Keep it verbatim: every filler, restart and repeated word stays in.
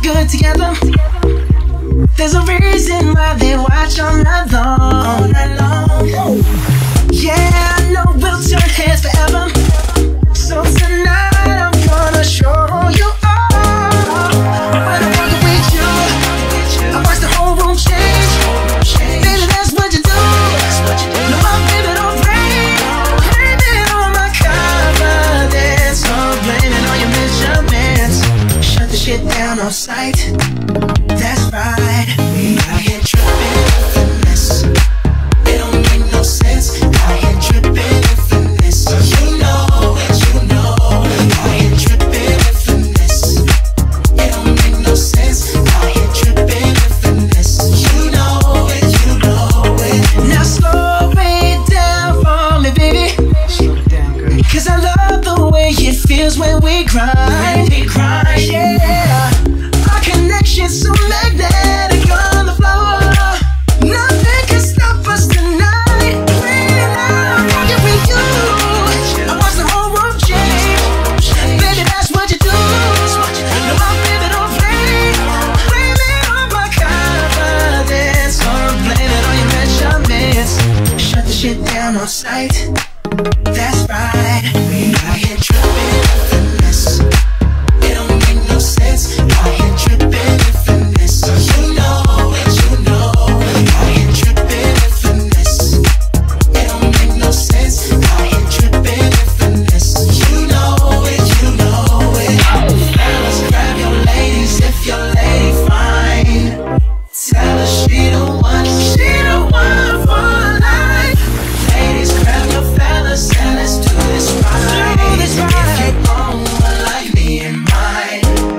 good together. There's a reason why they watch all night long. All night long. Yeah, I know we'll turn heads forever. So tonight I'm gonna show you all. When I'm walking with you, I watch the whole room change. Baby, that's what you do. No, I'm living on rain. Blaming on my confidence. Oh, blaming on your measurements. Shut the shit down on sight. That's right. We out here tripping and finesse. It don't make no sense. Out here tripping and finesse. You know it, you know. Out here tripping and finesse. It don't make no sense. Out here tripping and finesse. You know it, you know it. Now slow it down for me, baby. Slow it down, girl. Cause I love the way it feels when we grind. When we grind, yeah. Our connection's so magnetic on the floor. Nothing can stop us tonight. When I'm walking with you, I watch the whole world change. Baby, that's what you do. No, I'm living on rain. Blaming on my confidence. Or blaming on your measurements. Shut the shit down on sight. That's right. We out here tripping and finesse. It don't make no sense. Out here tripping and finesse. You know it, you know. Out here tripping and finesse. It don't make no sense. Out here tripping and finesse. You know it, you know it. Fellas, grab your ladies if your lady fine. Tell her she the one, she the one for life. Ladies, grab your fellas and let's do this right. If you own one like me and mine,